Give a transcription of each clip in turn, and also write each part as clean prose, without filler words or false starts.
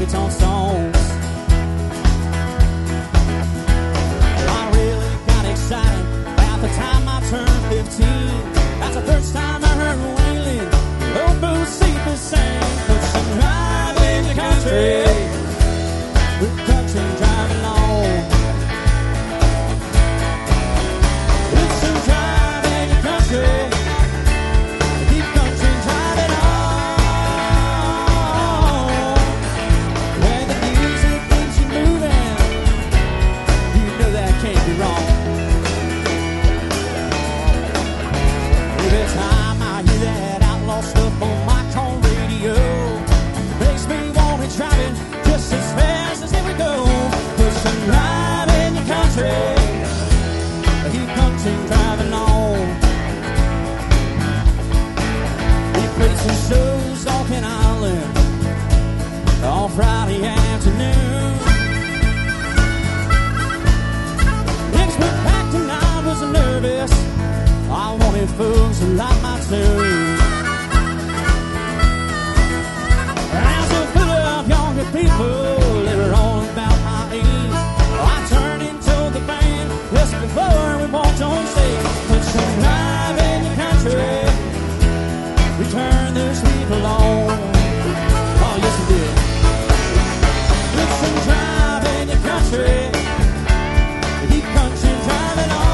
honky-tonk songs. I really got excited about the time I turned 15. That's the first time I heard Waylon old Boo Cephas sing. Put some drive in the country, with country driving on. Put some drive in the country, keep country driving on. When the music keeps you moving, you know that can't be wrong. Every time I hear that outlaw stuff on my car radio, makes me want to drive it just as fast as it would go. Put some drive in the country, keep country driving on. We played some shows on Ken Island on Friday afternoon. Things were packed and I was nervous. I wanted folks to like my tune. House was full of younger people, they were all about my age. I turned into the band just before we walked on stage. Put some drive in the country, we turned those people on. Oh, yes we did. Put some drive in the country, keep country driving on.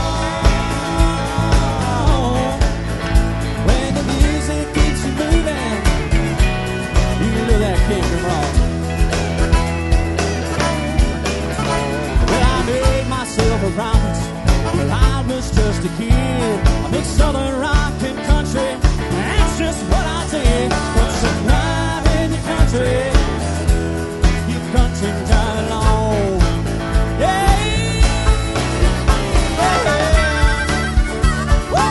When the music keeps you moving, you know that can't be wrong. Well, I made myself a promise when I was just a kid. I mixed southern rock and country, that's just what I did. Put some drive in the country, keep country driving on. Yeah, yeah. Woo!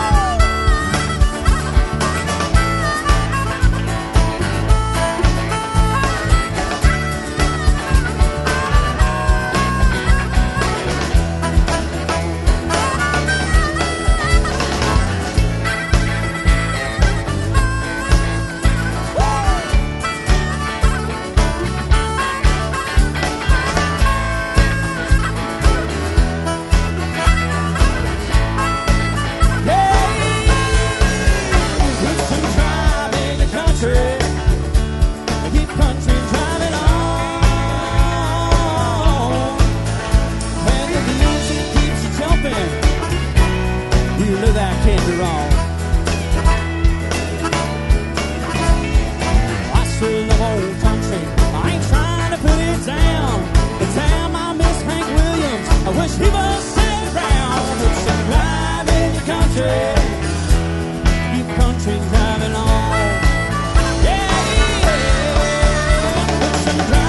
Country driving on. Yeah, yeah. Put some